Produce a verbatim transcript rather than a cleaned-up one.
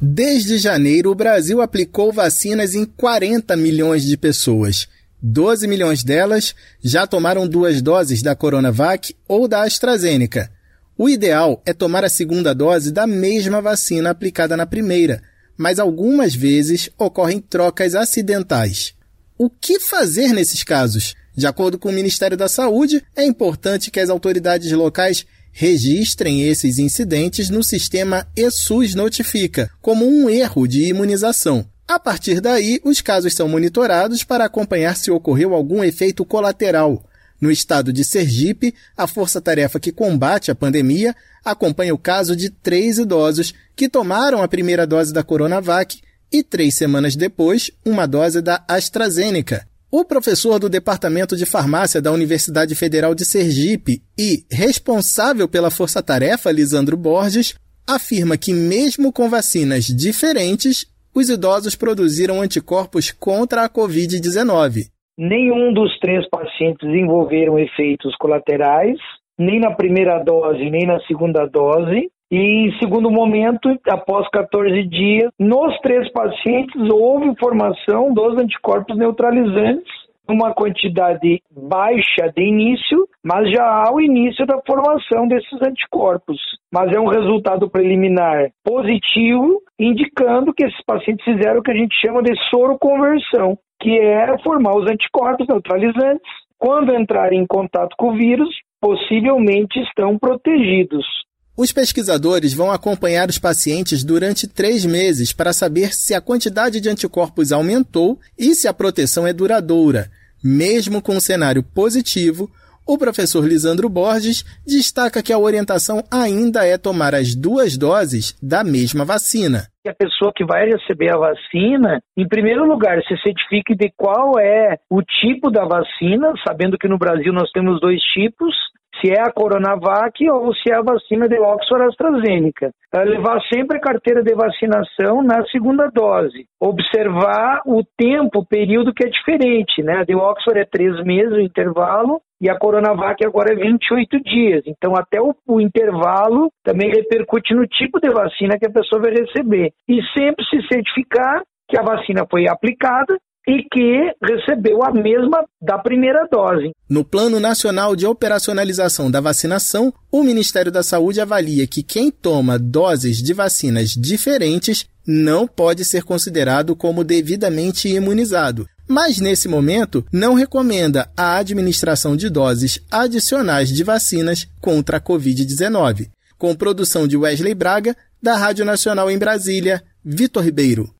Desde janeiro, o Brasil aplicou vacinas em quarenta milhões de pessoas. doze milhões delas já tomaram duas doses da Coronavac ou da AstraZeneca. O ideal é tomar a segunda dose da mesma vacina aplicada na primeira, mas algumas vezes ocorrem trocas acidentais. O que fazer nesses casos? De acordo com o Ministério da Saúde, é importante que as autoridades locais registrem esses incidentes no sistema eSUS Notifica, como um erro de imunização. A partir daí, os casos são monitorados para acompanhar se ocorreu algum efeito colateral. No estado de Sergipe, a força-tarefa que combate a pandemia acompanha o caso de três idosos que tomaram a primeira dose da Coronavac e, três semanas depois, uma dose da AstraZeneca. O professor do Departamento de Farmácia da Universidade Federal de Sergipe e responsável pela força-tarefa, Lisandro Borges, afirma que mesmo com vacinas diferentes, os idosos produziram anticorpos contra a covid dezenove. Nenhum dos três pacientes desenvolveram efeitos colaterais, nem na primeira dose, nem na segunda dose. E, em segundo momento, após quatorze dias, nos três pacientes houve formação dos anticorpos neutralizantes, uma quantidade baixa de início, mas já há o início da formação desses anticorpos. Mas é um resultado preliminar positivo, indicando que esses pacientes fizeram o que a gente chama de soroconversão, que é formar os anticorpos neutralizantes. Quando entrarem em contato com o vírus, possivelmente estão protegidos. Os pesquisadores vão acompanhar os pacientes durante três meses para saber se a quantidade de anticorpos aumentou e se a proteção é duradoura. Mesmo com um cenário positivo, o professor Lisandro Borges destaca que a orientação ainda é tomar as duas doses da mesma vacina. A pessoa que vai receber a vacina, em primeiro lugar, se certifique de qual é o tipo da vacina, sabendo que no Brasil nós temos dois tipos, se é a Coronavac ou se é a vacina de Oxford AstraZeneca. Levar sempre a carteira de vacinação na segunda dose. Observar o tempo, o período que é diferente, né? A de Oxford é três meses o intervalo e a Coronavac agora é vinte e oito dias. Então até o, o intervalo também repercute no tipo de vacina que a pessoa vai receber. E sempre se certificar que a vacina foi aplicada e que recebeu a mesma da primeira dose. No Plano Nacional de Operacionalização da Vacinação, o Ministério da Saúde avalia que quem toma doses de vacinas diferentes não pode ser considerado como devidamente imunizado. Mas, nesse momento, não recomenda a administração de doses adicionais de vacinas contra a covid dezenove. Com produção de Wesley Braga, da Rádio Nacional em Brasília, Vitor Ribeiro.